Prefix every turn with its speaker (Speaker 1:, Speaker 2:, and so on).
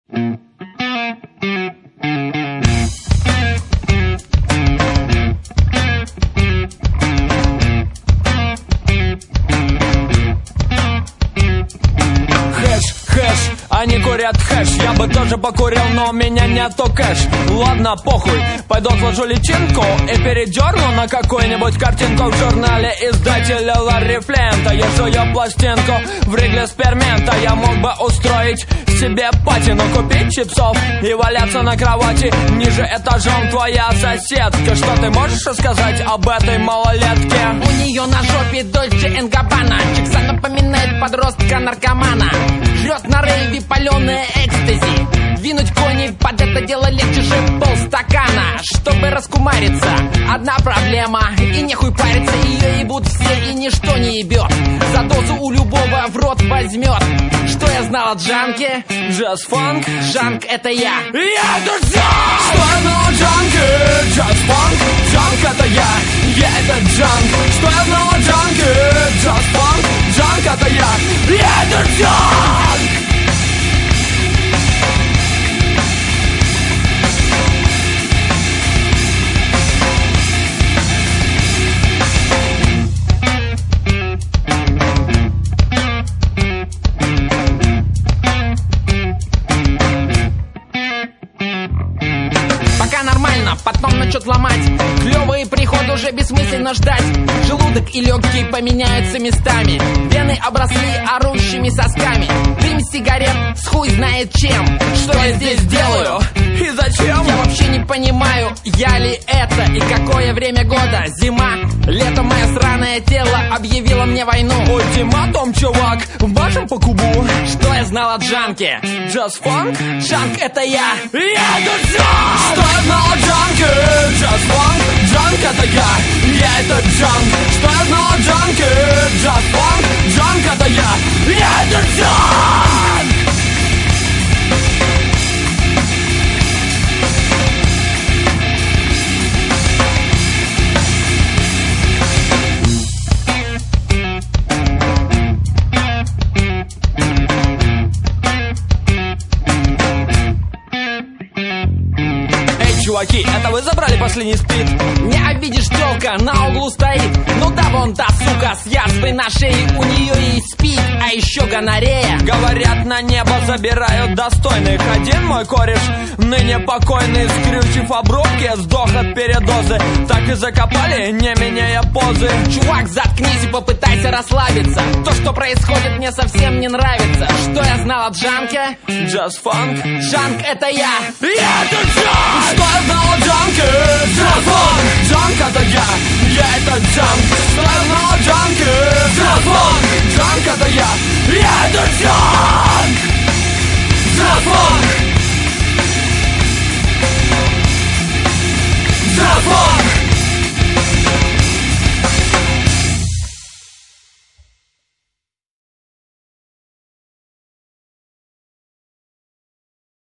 Speaker 1: Они курят хэш, я бы тоже покурил, но у меня нету кэш. Ладно, похуй, пойду отложу личинку и передерну на какую-нибудь картинку в журнале издателя Ларри Флинта. Я жую пластинку в Ригле Спермента. Я мог бы устроить себе пати, но купить чипсов и валяться на кровати ниже этажом. Твоя соседка, что ты можешь рассказать об этой малолетке?
Speaker 2: У нее на жопе Дольче энд Габбана. Чикса напоминает подростка-наркомана. Жрет на рейве паленое экстази. Двинуть кони под это дело легче же полстакана. Чтобы раскумариться, одна проблема. И нехуй париться, ее ебут все и ничто не ебет. За дозу у любого в рот возьмет. Что я знал о джанке?
Speaker 1: Джаз-фанк?
Speaker 2: Джанк это я.
Speaker 1: Я это джанк! Что я знал о джанке? Джаз-фанк? Джанк это я. Я это джанк. Что я знал о джанке? Джаз-фанк? Джанк это я. Я это джанк!
Speaker 2: Потом начнет ломать. Клевый приход уже бессмысленно ждать. Желудок и легкие поменяются местами. Вены обросли орущими сосками. Дым сигарет с хуй знает чем. Что я здесь делаю?
Speaker 1: И зачем?
Speaker 2: Я вообще не понимаю, я ли это и какое время года. Зима, лето, мое сраное тело объявило мне войну.
Speaker 1: Ультиматум, чувак, башен по кубу.
Speaker 2: Что я знал о джанке?
Speaker 1: Джаз-фанк?
Speaker 2: Джанк это я.
Speaker 1: Я это джанк! Что я знал о джанке? Джаз-фанк? Джанк это я. Я это джанк. Что я знал о джанке? Джаз-фанк? Джанк это я. Я это джанк! Чуваки, это вы забрали последний спид?
Speaker 2: Не обидишь, тёлка на углу стоит. Ну да, вон та сука с язвой на шее. У нее есть спид, а еще гонорея.
Speaker 1: Говорят, на небо забирают достойных. Один мой кореш, ныне покойный, скрючив обрубки, сдох от передозы. Так и закопали, не меняя позы.
Speaker 2: Чувак, заткнись и попытайся расслабиться. То, что происходит, мне совсем не нравится. Что я знал о джанке?
Speaker 1: Джаз-фанк?
Speaker 2: Джанк это я.
Speaker 1: Я это джанк! Что я знал о джанке? Джаз-фанк! Джанк это я. Я это джанк. Что я знал о джанке? Джаз-фанк! Джанк это я. Я это джанк!